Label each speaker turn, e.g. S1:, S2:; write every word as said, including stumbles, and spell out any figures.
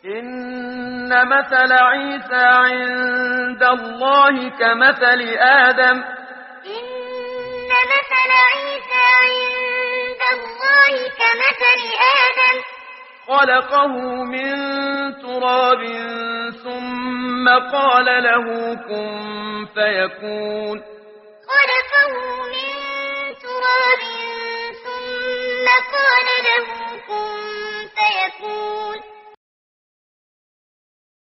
S1: إن مثل عيسى عند الله كمثل آدم
S2: إن مثل عيسى عند الله كمثل آدم
S1: خلقه من تراب ثم قال له كن فيكون
S2: خلقه من